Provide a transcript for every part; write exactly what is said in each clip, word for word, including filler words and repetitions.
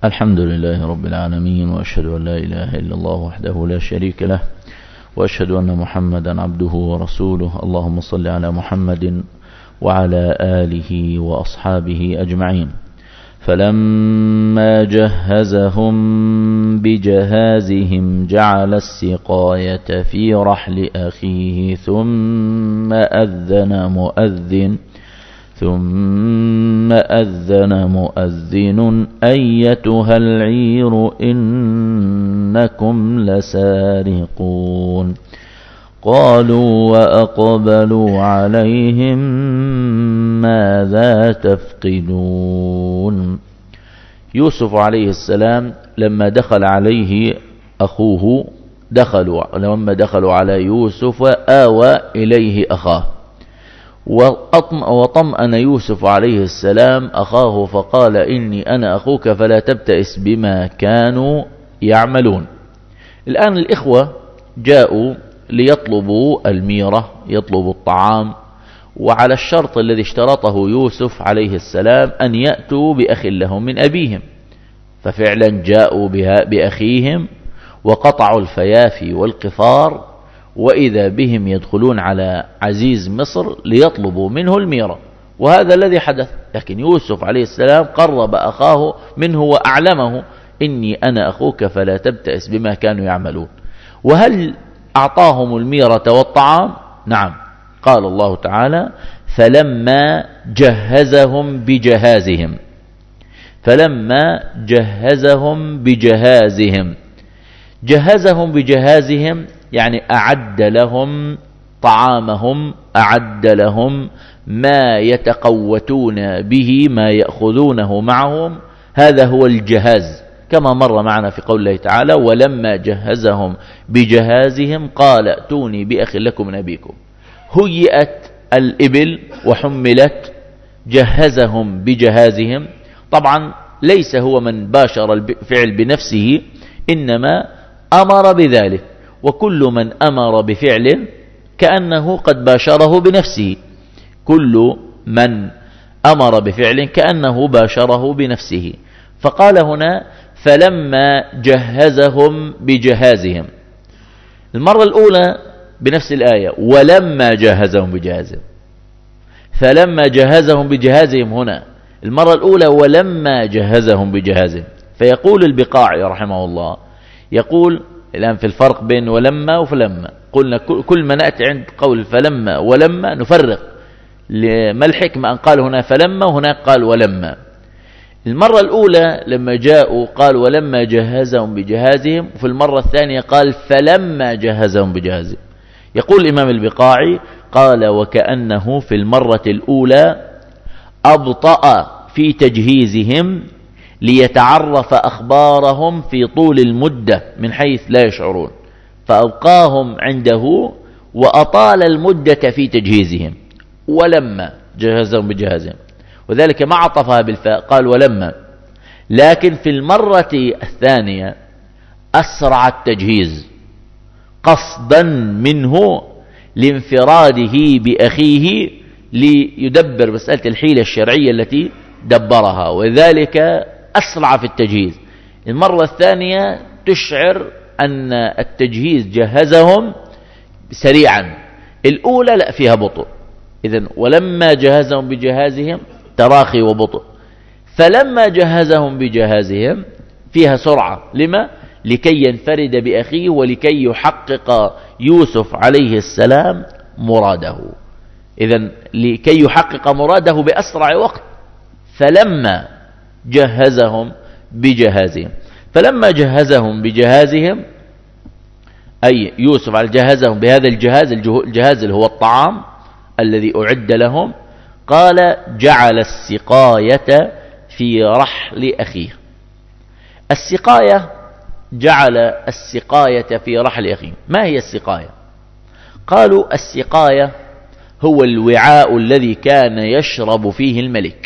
الحمد لله رب العالمين، وأشهد أن لا إله إلا الله وحده لا شريك له، وأشهد أن محمدا عبده ورسوله. اللهم صل على محمد وعلى آله وأصحابه أجمعين. فلما جهزهم بجهازهم جعل السقاية في رحل أخيه ثم أذن مؤذن ثم أذن مؤذن أيتها العير إنكم لسارقون. قالوا وأقبلوا عليهم ماذا تفقدون. يوسف عليه السلام لما دخل عليه أخوه دخلوا لما دخلوا على يوسف آوى إليه أخاه، وطمأن يوسف عليه السلام أخاه فقال إني أنا أخوك فلا تبتئس بما كانوا يعملون. الآن الإخوة جاءوا ليطلبوا الميرة، يطلبوا الطعام، وعلى الشرط الذي اشترطه يوسف عليه السلام أن يأتوا بأخ لهم من أبيهم، ففعلا جاءوا بها بأخيهم وقطعوا الفيافي والقفار، وإذا بهم يدخلون على عزيز مصر ليطلبوا منه الميرة، وهذا الذي حدث. لكن يوسف عليه السلام قرب أخاه منه وأعلمه إني أنا أخوك فلا تبتئس بما كانوا يعملون. وهل أعطاهم الميرة والطعام؟ نعم. قال الله تعالى فلما جهزهم بجهازهم فلما جهزهم بجهازهم جهزهم بجهازهم يعني أعد لهم طعامهم، أعد لهم ما يتقوتون به، ما يأخذونه معهم، هذا هو الجهاز، كما مر معنا في قول الله تعالى ولما جهزهم بجهازهم قال ائتوني بأخ لكم من أبيكم. هيئت الإبل وحملت، جهزهم بجهازهم. طبعا ليس هو من باشر الفعل بنفسه، إنما أمر بذلك، وكل من أمر بفعل كأنه قد باشره بنفسه، كل من أمر بفعل كأنه باشره بنفسه. فقال هنا فلما جهزهم بجهازهم، المرة الأولى بنفس الآية ولما جهزهم بجهازهم، فلما جهزهم بجهازهم هنا المرة الأولى ولما جهزهم بجهازهم. فيقول البقاعي رحمه الله، يقول الآن في الفرق بين ولما وفلما، قلنا كل ما نأتي عند قول فلما ولما نفرق، ما الحكمة أن قال هنا فلما وهناك قال ولما. المرة الأولى لما جاءوا قال ولما جهزهم بجهازهم، وفي المرة الثانية قال فلما جهزهم بجهازهم. يقول الإمام البقاعي قال وكأنه في المرة الأولى أبطأ في تجهيزهم ليتعرف أخبارهم في طول المدة من حيث لا يشعرون، فأبقاهم عنده وأطال المدة في تجهيزهم. ولما جهزهم بجهازهم، وذلك ما عطفها بالفاء، قال ولما. لكن في المرة الثانية أسرع التجهيز قصدا منه لانفراده بأخيه ليدبر مسألة الحيلة الشرعية التي دبرها، وذلك أسرع في التجهيز. المرة الثانية تشعر أن التجهيز جهزهم سريعا، الأولى لا فيها بطء. إذن ولما جهزهم بجهازهم تراخي وبطء، فلما جهزهم بجهازهم فيها سرعة. لما؟ لكي ينفرد بأخيه ولكي يحقق يوسف عليه السلام مراده. إذن لكي يحقق مراده بأسرع وقت، فلما جهزهم بجهازهم فلما جهزهم بجهازهم أي يوسف على جهزهم بهذا الجهاز، الجهاز اللي هو الطعام الذي أعد لهم، قال جعل السقاية في رحل أخيه. السقاية جعل السقاية في رحل أخيه. ما هي السقاية؟ قالوا السقاية هو الوعاء الذي كان يشرب فيه الملك.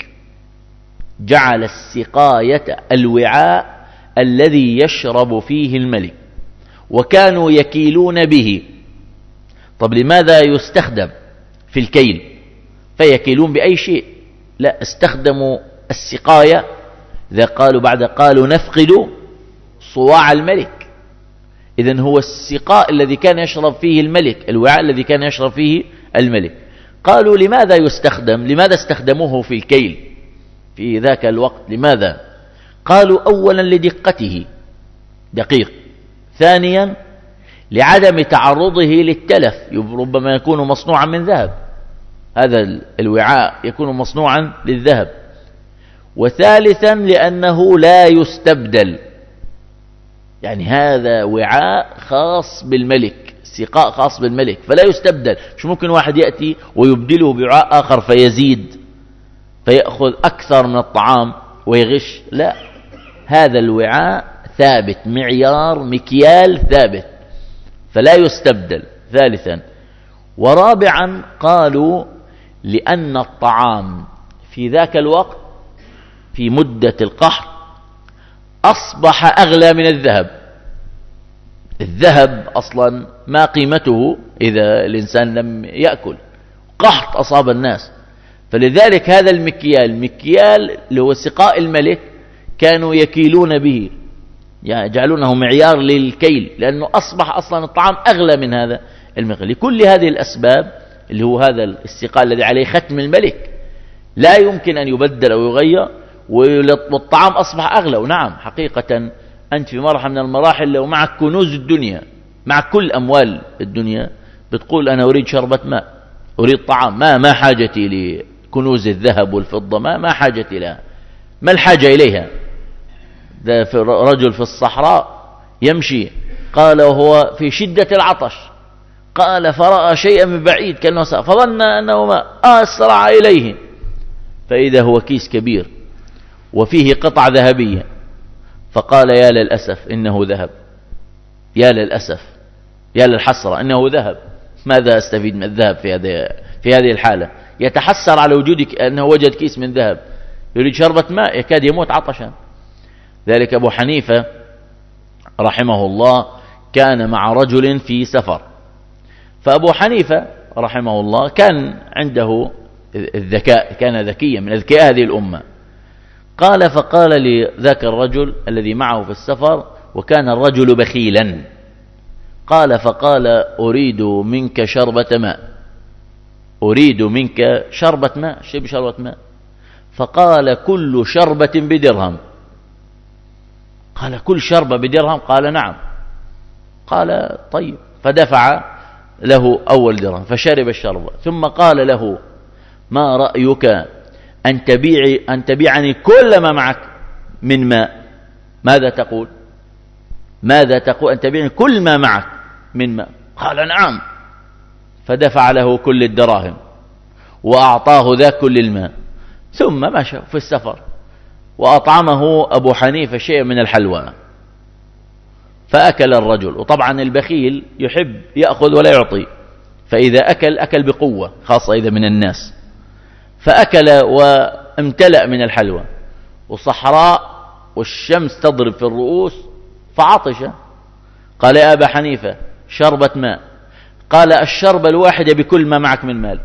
جعل السقاية الوعاء الذي يشرب فيه الملك، وكانوا يكيلون به. طب لماذا يستخدم في الكيل؟ فيكيلون بأي شيء؟ لا، استخدموا السقاية إذا قالوا بعد قالوا نفقد صواع الملك، إذن هو السقاء الذي كان يشرب فيه الملك، الوعاء الذي كان يشرب فيه الملك. قالوا لماذا يستخدم، لماذا استخدموه في الكيل في ذاك الوقت، لماذا؟ قالوا أولا لدقته، دقيق. ثانيا لعدم تعرضه للتلف، ربما يكون مصنوعا من ذهب، هذا الوعاء يكون مصنوعا للذهب. وثالثا لأنه لا يستبدل، يعني هذا وعاء خاص بالملك، سقاء خاص بالملك فلا يستبدل. مش ممكن واحد يأتي ويبدله بوعاء آخر فيزيد فيأخذ أكثر من الطعام ويغش، لا، هذا الوعاء ثابت، معيار مكيال ثابت فلا يستبدل. ثالثا ورابعا قالوا لأن الطعام في ذاك الوقت في مدة القحط أصبح أغلى من الذهب. الذهب أصلا ما قيمته إذا الإنسان لم يأكل، قحط أصاب الناس، فلذلك هذا المكيال، مكيال اللي هو سقاء الملك، كانوا يكيلون به، يعني يجعلونه معيار للكيل، لأنه أصبح أصلا الطعام أغلى من هذا المكيال. لكل هذه الأسباب اللي هو هذا السقاء الذي عليه ختم الملك لا يمكن أن يبدل أو يغير، والطعام أصبح أغلى. ونعم حقيقة أنت في مرحلة من المراحل لو معك كنوز الدنيا، مع كل أموال الدنيا، بتقول أنا أريد شربة ماء، أريد طعام، ما ما حاجتي لكنوز الذهب والفضة، ما ما حاجتي لها، ما الحاجة إليها. ده في رجل في الصحراء يمشي، قال وهو في شدة العطش، قال فرأى شيئا من بعيد كأنه ساء، فظن أنه ماء، أسرع إليه فإذا هو كيس كبير وفيه قطع ذهبية، فقال يا للأسف إنه ذهب، يا للأسف، يا للحسرة إنه ذهب، ماذا أستفيد من الذهب في هذه في هذه الحالة؟ يتحسر على وجودك أنه وجد كيس من ذهب، يريد شربة ماء يكاد يموت عطشا. ذلك أبو حنيفة رحمه الله كان مع رجل في سفر، فأبو حنيفة رحمه الله كان عنده الذكاء، كان ذكيا من أذكياء هذه الأمة. قال فقال لذاك الرجل الذي معه في السفر، وكان الرجل بخيلا، قال فقال أريد منك شربة ماء، أريد منك شربة ماء، شيء بشربة ماء. فقال كل شربة بدرهم. قال كل شربة بدرهم؟ قال نعم. قال طيب، فدفع له أول درهم فشرب الشربة، ثم قال له ما رأيك أن تبيعي أن تبيعني كل ما معك من ماء؟ ماذا تقول؟ ماذا تقول أن تبيعني كل ما معك من ماء؟ قال نعم. فدفع له كل الدراهم وأعطاه ذا كل الماء، ثم مشى في السفر وأطعمه أبو حنيفة شيء من الحلوى، فأكل الرجل. وطبعا البخيل يحب يأخذ ولا يعطي، فإذا أكل أكل بقوة، خاصة إذا من الناس، فأكل وامتلأ من الحلوى، وصحراء والشمس تضرب في الرؤوس فعطش. قال يا أبا حنيفة شربة ماء. قال الشربة الواحدة بكل ما معك من مال.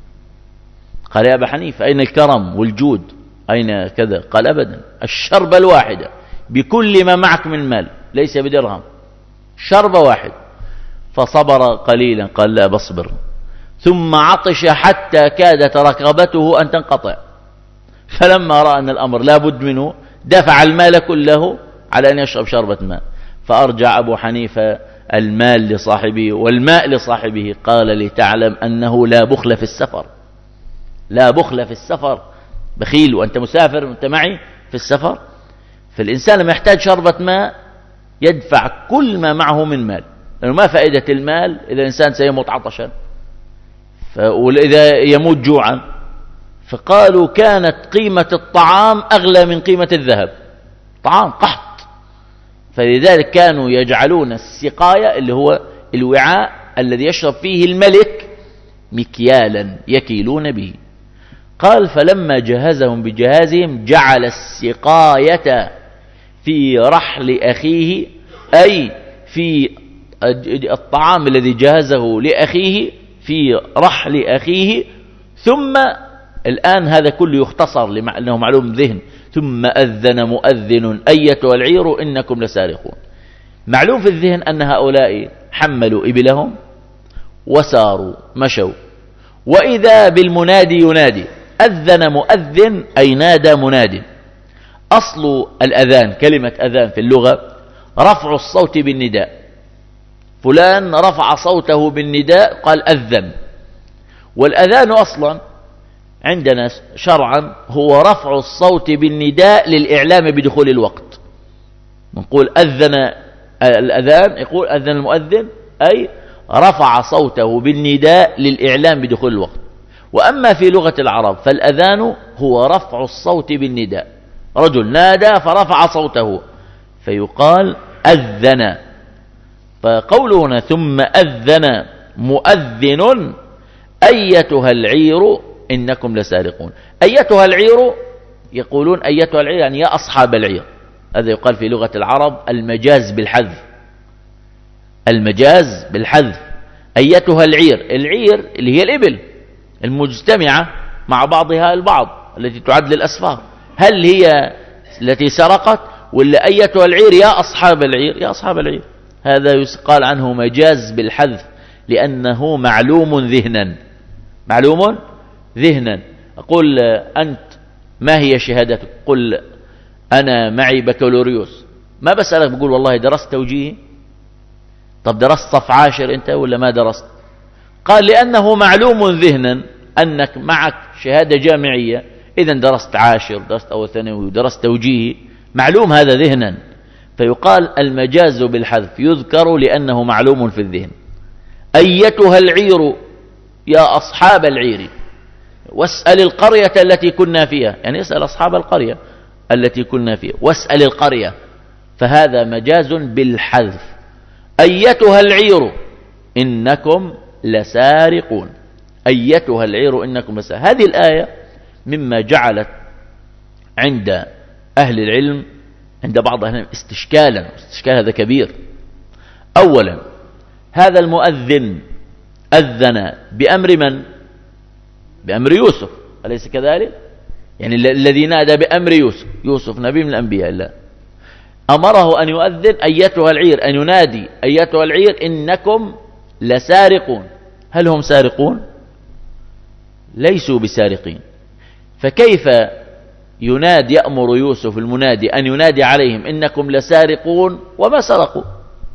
قال يا أبا حنيفة أين الكرم والجود، أين كذا؟ قال أبدا، الشربة الواحدة بكل ما معك من مال، ليس بدرهم، شربة واحد. فصبر قليلا، قال لا بصبر، ثم عطش حتى كادت ركبته أن تنقطع، فلما رأى أن الأمر لا بد منه دفع المال كله على أن يشرب شربة ماء. فأرجع أبو حنيفة المال لصاحبه والماء لصاحبه، قال لتعلم أنه لا بخل في السفر، لا بخل في السفر، بخيل وأنت مسافر وأنت معي في السفر. فالإنسان لما يحتاج شربة ماء يدفع كل ما معه من مال، لأنه ما فائدة المال إذا الإنسان سيموت عطشا وإذا يموت جوعا. فقالوا كانت قيمة الطعام أغلى من قيمة الذهب، طعام قحط، فلذلك كانوا يجعلون السقاية اللي هو الوعاء الذي يشرب فيه الملك مكيالا يكيلون به. قال فلما جهزهم بجهازهم جعل السقاية في رحل أخيه، أي في الطعام الذي جهزه لأخيه في رحل أخيه. ثم الآن هذا كله يختصر لأنه معلوم ذهن، ثم أذن مؤذن أيتها العير إنكم لسارقون. معلوم في الذهن أن هؤلاء حملوا إبلهم وساروا مشوا، وإذا بالمنادي ينادي. أذن مؤذن أي نادى مناد. أصل الأذان كلمة أذان في اللغة رفع الصوت بالنداء، فلان رفع صوته بالنداء قال أذن. والأذان أصلا عندنا شرعا هو رفع الصوت بالنداء للإعلام بدخول الوقت. نقول أذن الأذان، يقول أذن المؤذن أي رفع صوته بالنداء للإعلام بدخول الوقت. وأما في لغة العرب فالأذان هو رفع الصوت بالنداء، رجل نادى فرفع صوته فيقال أذن. فقوله هنا ثم أذن مؤذن أيتها العير إنكم لسارقون. أيتها العير يقولون أيتها العير يعني يا أصحاب العير. هذا يقال في لغة العرب المجاز بالحذف، المجاز بالحذف. أيتها العير، العير اللي هي الإبل المجتمعة مع بعضها البعض التي تعد للأسفار، هل هي التي سرقت ولا أيتها العير يا أصحاب العير؟ يا أصحاب العير. هذا يقال عنه مجاز بالحذف لأنه معلوم ذهنا، معلوم ذهنا. أقول أنت ما هي شهادتك؟ قل أنا معي بكالوريوس. ما بسألك بقول والله درست توجيهي؟ طب درست صف عاشر أنت ولا ما درست؟ قال لأنه معلوم ذهنا أنك معك شهادة جامعية، إذن درست عاشر، درست أول ثانوي، ودرست توجيهي، معلوم هذا ذهنا. فيقال المجاز بالحذف يذكر لأنه معلوم في الذهن. أيتها العير يا أصحاب العير، واسأل القرية التي كنا فيها، يعني اسأل أصحاب القرية التي كنا فيها، واسأل القرية، فهذا مجاز بالحذف. أيتها العير إنكم لسارقون، أيتها العير إنكم لسارقون. هذه الآية مما جعلت عند أهل العلم، عند بعض أهل العلم استشكالا، استشكال هذا كبير. أولا هذا المؤذن أذن بأمر من؟ بأمر يوسف، أليس كذلك؟ يعني الذي نادى بأمر يوسف، يوسف نبي من الأنبياء الله، أمره أن يؤذن أيتها العير، أن ينادي أيتها العير إنكم لسارقون. هل هم سارقون؟ ليسوا بسارقين. فكيف ينادي، يأمر يوسف المنادي أن ينادي عليهم إنكم لسارقون وما سرقوا؟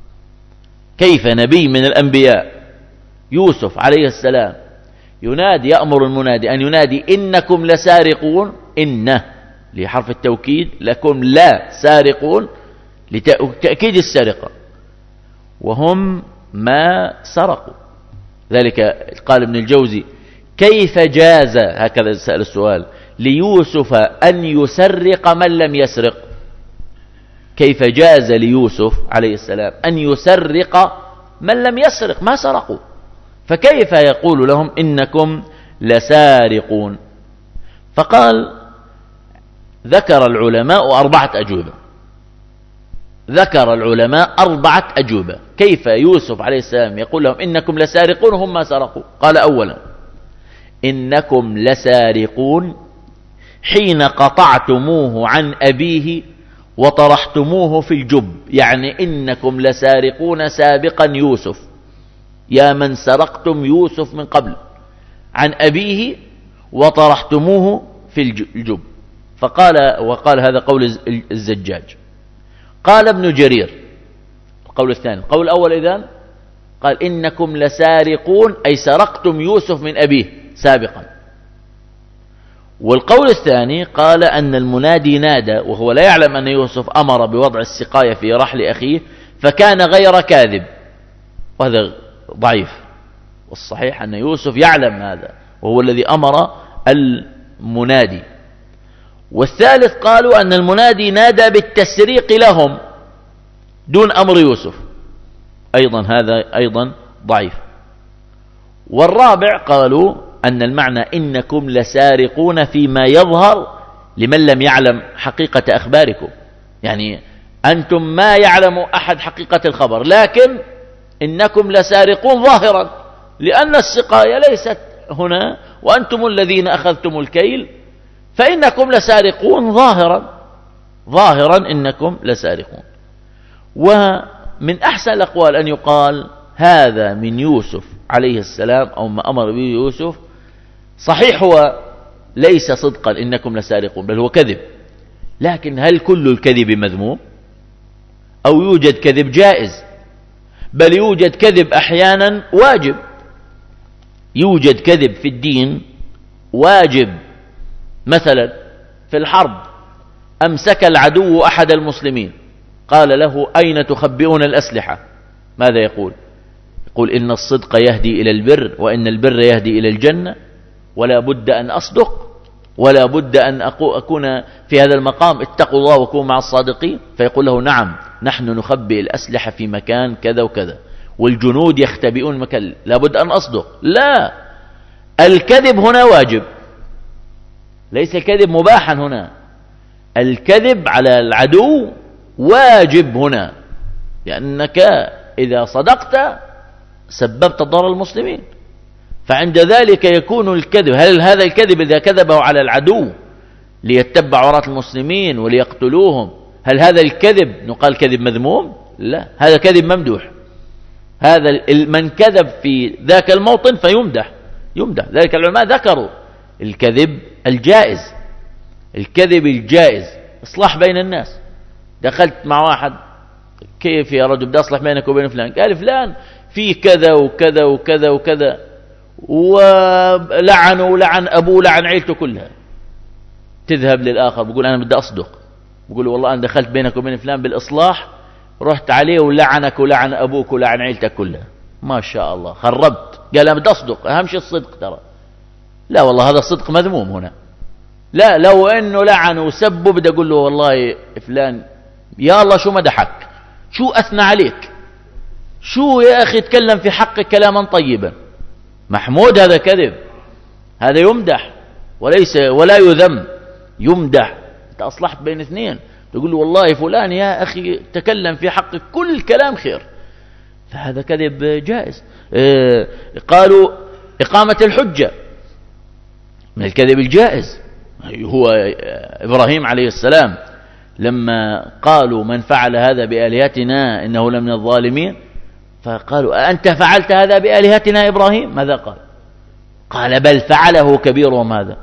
كيف نبي من الأنبياء يوسف عليه السلام ينادي، يأمر المنادي أن ينادي إنكم لسارقون، إنه لحرف التوكيد، لكم لا سارقون لتأكيد السرقة، وهم ما سرقوا. ذلك قال ابن الجوزي كيف جاز، هكذا سأل السؤال، ليوسف أن يسرق من لم يسرق؟ كيف جاز ليوسف عليه السلام أن يسرق من لم يسرق؟ ما سرقوا، فكيف يقول لهم إنكم لسارقون؟ فقال ذكر العلماء أربعة أجوبة، ذكر العلماء أربعة أجوبة كيف يوسف عليه السلام يقول لهم إنكم لسارقون وهم ما سرقوا. قال أولا إنكم لسارقون حين قطعتموه عن أبيه وطرحتموه في الجب، يعني إنكم لسارقون سابقا يوسف، يا من سرقتم يوسف من قبل عن أبيه وطرحتموه في الجب. فقال، وقال هذا قول الزجاج. قال ابن جرير القول الثاني، القول الأول إذن قال إنكم لسارقون أي سرقتم يوسف من أبيه سابقا. والقول الثاني قال أن المنادي نادى وهو لا يعلم أن يوسف أمر بوضع السقاية في رحل أخيه فكان غير كاذب، وهذا ضعيف، والصحيح أن يوسف يعلم هذا وهو الذي أمر المنادي. والثالث قالوا أن المنادي نادى بالتسريق لهم دون أمر يوسف، أيضا هذا أيضا ضعيف. والرابع قالوا أن المعنى إنكم لسارقون فيما يظهر لمن لم يعلم حقيقة أخباركم، يعني أنتم ما يعلم أحد حقيقة الخبر، لكن إنكم لسارقون ظاهرا لأن السقاية ليست هنا وأنتم الذين أخذتم الكيل، فإنكم لسارقون ظاهرا ظاهرا إنكم لسارقون. ومن أحسن الأقوال أن يقال هذا من يوسف عليه السلام أو ما أمر به يوسف، صحيح هو ليس صدقا إنكم لسارقون بل هو كذب، لكن هل كل الكذب مذموم؟ أو يوجد كذب جائز؟ بل يوجد كذب أحيانا واجب، يوجد كذب في الدين واجب. مثلا في الحرب أمسك العدو أحد المسلمين قال له أين تخبئون الأسلحة؟ ماذا يقول؟ يقول إن الصدق يهدي إلى البر وإن البر يهدي إلى الجنة، ولا بد أن أصدق ولا بد أن أكون في هذا المقام اتقوا الله وكونوا مع الصادقين. فيقول له نعم نحن نخبئ الأسلحة في مكان كذا وكذا والجنود يختبئون مكان، لا بد أن أصدق. لا، الكذب هنا واجب، ليس الكذب مباحا هنا، الكذب على العدو واجب هنا، لأنك إذا صدقت سببت ضرر المسلمين. فعند ذلك يكون الكذب، هل هذا الكذب إذا كذبه على العدو ليتبع عورات المسلمين وليقتلوهم، هل هذا الكذب نقال كذب مذموم؟ لا، هذا كذب ممدوح. هذا من كذب في ذاك الموطن فيمدح يمدح. ذلك العلماء ذكروا الكذب الجائز، الكذب الجائز إصلاح بين الناس. دخلت مع واحد كيف يا رجل بدي أصلح بينك وبين فلان؟ قال فلان في كذا وكذا وكذا وكذا ولعنه ولعن أبوه لعن عيلته كلها. تذهب للآخر بقول أنا بدي أصدق، بقول والله أنا دخلت بينك وبين فلان بالإصلاح، رحت عليه ولعنك ولعن أبوك ولعن عيلتك كلها، ما شاء الله خربت. قال أنا بدي أصدق، أهم شيء الصدق ترى. لا والله هذا الصدق مذموم هنا. لا، لو أنه لعن وسبه بدي أقول له والله فلان يا الله شو مدحك، شو أثنى عليك، شو يا أخي تكلم في حقك كلاما طيبا، محمود. هذا كذب، هذا يمدح وليس ولا يذم، يمدح. أنت أصلحت بين اثنين، تقول له والله فلان يا أخي تكلم في حقك كل كلام خير، فهذا كذب جائز. اه قالوا إقامة الحجة من الكذب الجائز. هو إبراهيم عليه السلام لما قالوا من فعل هذا بآلهتنا إنه لمن الظالمين، فقالوا أنت فعلت هذا بآلهتنا إبراهيم؟ ماذا قال؟ قال بل فعله كبيرهم هذا،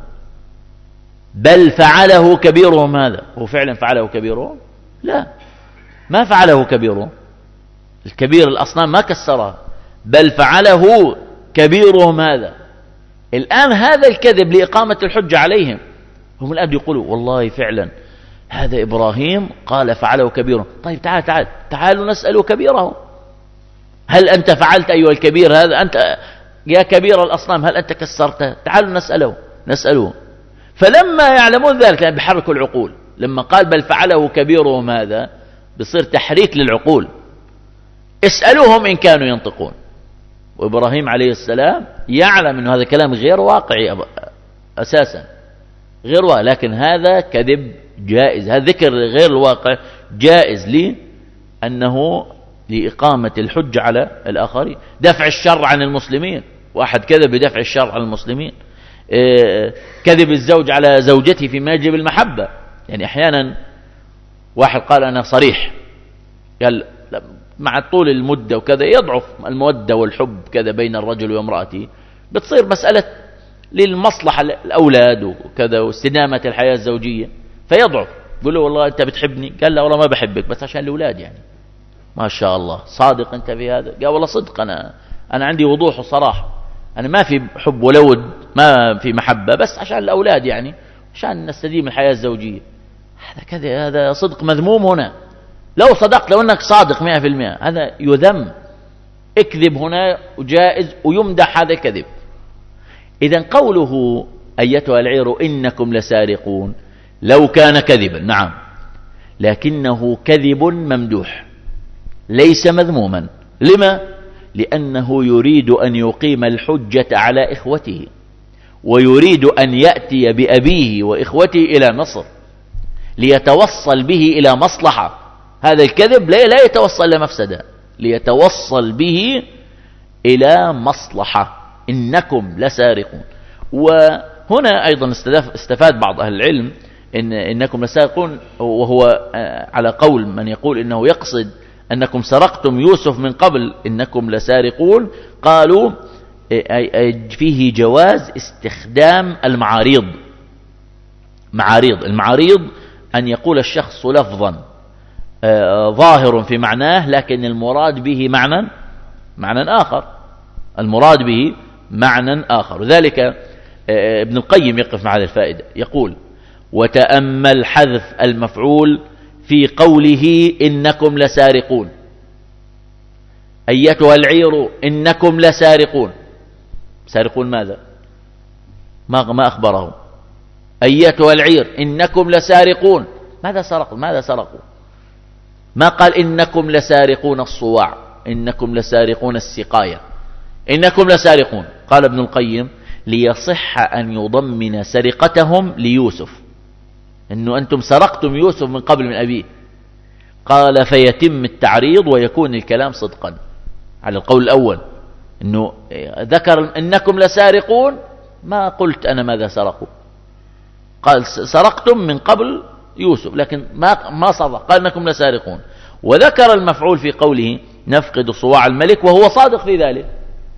بل فعله كبيرهم هذا. هو فعلا فعله كبيرهم؟ لا، ما فعله كبيرهم، الكبير الأصنام ما كسرها، بل فعله كبيرهم هذا. الآن هذا الكذب لإقامة الحجة عليهم، هم الآن يقولوا والله فعلا هذا إبراهيم قال فعله كبيرهم. طيب تعال تعال تعالوا نسأله كبيرهم، هل أنت فعلت أيها الكبير هذا، أنت يا كبير الأصنام هل أنت كسرته؟ تعالوا نسأله نسأله. فلما يعلمون ذلك يعني بيحركوا العقول. لما قال بل فعله كبيرهم هذا بصير تحريك للعقول، اسألوهم إن كانوا ينطقون. وإبراهيم عليه السلام يعلم أن هذا كلام غير واقعي أساسا، غير واقعي، لكن هذا كذب جائز، هذا ذكر غير الواقع جائز لي أنه لإقامة الحج على الآخرين، دفع الشر عن المسلمين. واحد كذب بدفع الشر عن المسلمين. كذب الزوج على زوجته فيما يجب المحبة، يعني أحيانا واحد قال أنا صريح، قال مع طول المدة وكذا يضعف المودة والحب كذا بين الرجل وامرأته، بتصير مسألة للمصلحة الأولاد وكذا واستدامة الحياة الزوجية، فيضعف. يقول له والله أنت بتحبني؟ قال لا والله ما بحبك بس عشان الأولاد. يعني ما شاء الله صادق أنت في هذا؟ قال والله صدق، أنا أنا عندي وضوح وصراحة، أنا ما في حب ولا ود، ما في محبة، بس عشان الأولاد، يعني عشان نستديم الحياة الزوجية. هذا كذا، هذا صدق مذموم هنا. لو صدقت، لو أنك صادق مئة في المئة هذا يذم. اكذب هنا وجائز ويمدح هذا الكذب. إذن قوله أيتها العير إنكم لسارقون لو كان كذبا، نعم، لكنه كذب ممدوح ليس مذموما. لما؟ لأنه يريد أن يقيم الحجة على إخوته، ويريد أن يأتي بأبيه وإخوته إلى مصر ليتوصل به إلى مصلحة. هذا الكذب لا يتوصل إلى مفسدة، ليتوصل به إلى مصلحة. إنكم لسارقون. هنا أيضا استفاد بعض أهل العلم إن إنكم لسارقون، وهو على قول من يقول إنه يقصد أنكم سرقتم يوسف من قبل إنكم لسارقون. قالوا فيه جواز استخدام المعاريض. معاريض، المعاريض أن يقول الشخص لفظا ظاهر في معناه لكن المراد به معنى معنى آخر، المراد به معنى آخر. وذلك ابن القيم يقف مع هذه الفائدة يقول: وتأمل حذف المفعول في قوله إنكم لسارقون. أيتها العير إنكم لسارقون، سارقون ماذا؟ ما ما أخبرهم. أيتها العير إنكم لسارقون، ماذا سرقوا؟ ماذا سرقوا؟ ما قال إنكم لسارقون الصواع، إنكم لسارقون السقاية، إنكم لسارقون. قال ابن القيم: ليصح أن يضمن سرقتهم ليوسف، إنه أنتم سرقتم يوسف من قبل من أبيه. قال: فيتم التعريض ويكون الكلام صدقا على القول الأول، إنه ذكر إنكم لسارقون، ما قلت أنا ماذا سرقوا، قال سرقتم من قبل يوسف لكن ما ما صدق، قال إنكم لسارقون. وذكر المفعول في قوله نفقد صواع الملك وهو صادق في ذلك.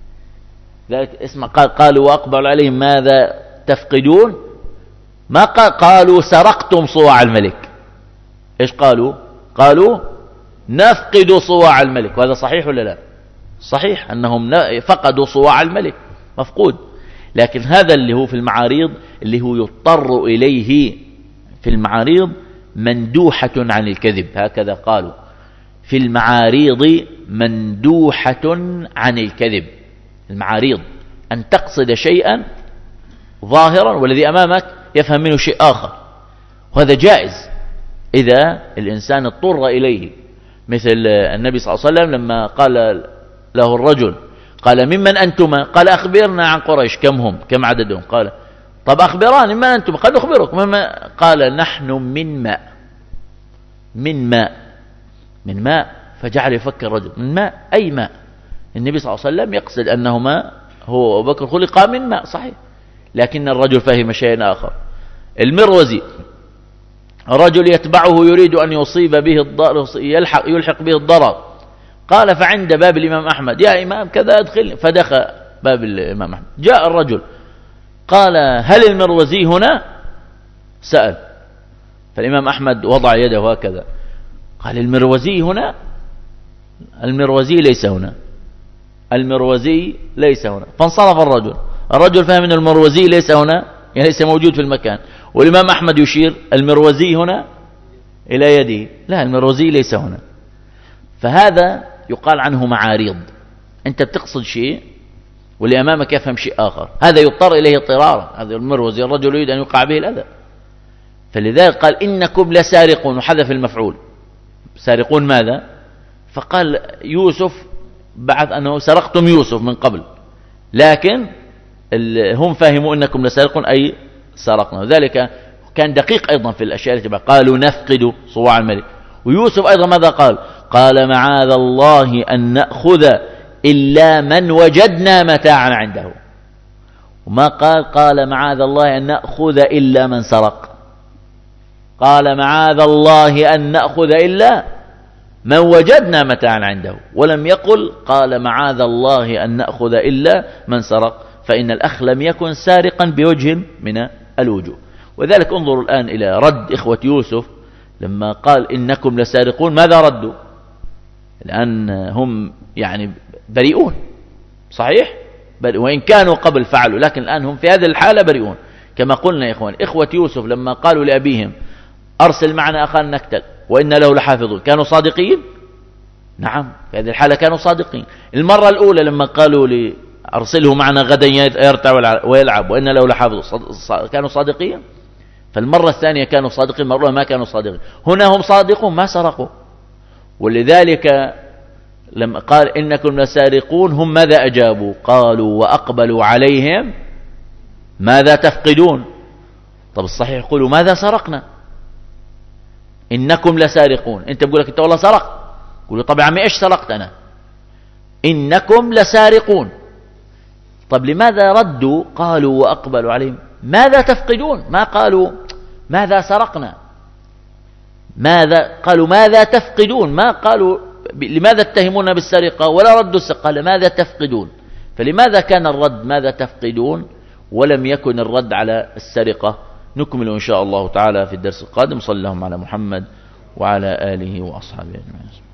ذلك اسمع، قال قالوا وأقبل عليهم ماذا تفقدون، ما قال قالوا سرقتم صواع الملك. إيش قالوا؟ قالوا نفقد صواع الملك، وهذا صحيح ولا لا؟ صحيح أنهم فقدوا صواع الملك، مفقود. لكن هذا اللي هو في المعاريض اللي هو يضطر إليه في المعاريض مندوحة عن الكذب، هكذا قالوا في المعاريض مندوحة عن الكذب. المعاريض أن تقصد شيئا ظاهرا والذي أمامك يفهم منه شيء آخر، وهذا جائز إذا الإنسان اضطر إليه. مثل النبي صلى الله عليه وسلم لما قال له الرجل قال ممن أنتما؟ قال أخبرنا عن قريش، كم هم، كم عددهم؟ قال طب أخبراني من أنتما؟ قال نخبرك مما. قال نحن من ماء، من ماء، من ماء. فجعل يفكر الرجل من ماء، أي ماء؟ النبي صلى الله عليه وسلم يقصد أنهما هو أبو بكر خلقا من ماء، صحيح، لكن الرجل فهم شيئا آخر. المروزي الرجل يتبعه يريد أن يصيب به الضرر، يلحق, يلحق به الضرر. قال فعند باب الإمام أحمد يا إمام كذا أدخلني، فدخل باب الإمام أحمد. جاء الرجل قال هل المروزي هنا؟ سأل، فالإمام أحمد وضع يده هكذا، قال المروزي هنا؟ المروزي ليس هنا، المروزي ليس هنا. فانصرف الرجل. الرجل فهم أن المروزي ليس هنا، يعني ليس موجود في المكان، والإمام أحمد يشير المروزي هنا إلى يده، لا المروزي ليس هنا. فهذا يقال عنه معاريض، أنت بتقصد شيء واللي أمامك يفهم شيء آخر، هذا يضطر إليه اضطرارا. هذا المروزي الرجل يريد أن يقع به الأذى، فلذلك قال إنكم لسارقون وحذف المفعول. سارقون ماذا؟ فقال يوسف بعد أنه سرقتم يوسف من قبل، لكن هم فهموا إنكم لسارقون أي سرقنا. ذلك كان دقيق أيضا في الأشياء التي قالوا نفقد صواع الملك. ويوسف أيضا ماذا قال؟ قال معاذ الله أن نأخذ إلا من وجدنا متاعنا عنده. وما قال قال معاذ الله أن نأخذ إلا من سرق، قال معاذ الله أن نأخذ إلا من وجدنا متاعنا عنده، ولم يقل قال معاذ الله أن نأخذ إلا من سرق، فإن الأخ لم يكن سارقا بوجه من الوجوه. وذلك انظروا الآن إلى رد إخوة يوسف لما قال إنكم لسارقون، ماذا ردوا؟ الآن هم يعني بريئون، صحيح، وإن كانوا قبل فعلوا، لكن الآن هم في هذه الحالة بريئون. كما قلنا يا إخوان، إخوة يوسف لما قالوا لأبيهم أرسل معنا أخانا نقتل وإن له لحافظون، كانوا صادقين؟ نعم، في هذه الحالة كانوا صادقين. المرة الأولى لما قالوا لي أرسله معنا غدا يرتع ويلعب وإن له لحافظ، كانوا صادقين؟ فالمرة الثانية كانوا صادقين، المرة ما كانوا صادقين. هنا هم صادقون، ما سرقوا. ولذلك لما قال إنكم لسارقون هم ماذا أجابوا؟ قالوا وأقبلوا عليهم ماذا تفقدون؟ طب الصحيح يقولوا ماذا سرقنا؟ إنكم لسارقون، أنت بقول لك أنت والله سرق، قولوا طب يا عمي إيش سرقت أنا؟ إنكم لسارقون. طب لماذا ردوا قالوا وأقبلوا عليهم؟ ماذا تفقدون؟ ما قالوا ماذا سرقنا، ماذا قالوا ماذا تفقدون، ما قالوا لماذا تتهمون بالسرقة ولا ردوا السرقة، قال ماذا تفقدون. فلماذا كان الرد ماذا تفقدون ولم يكن الرد على السرقة؟ نكمل إن شاء الله تعالى في الدرس القادم. صلى الله على محمد وعلى آله وأصحابه أجمعين.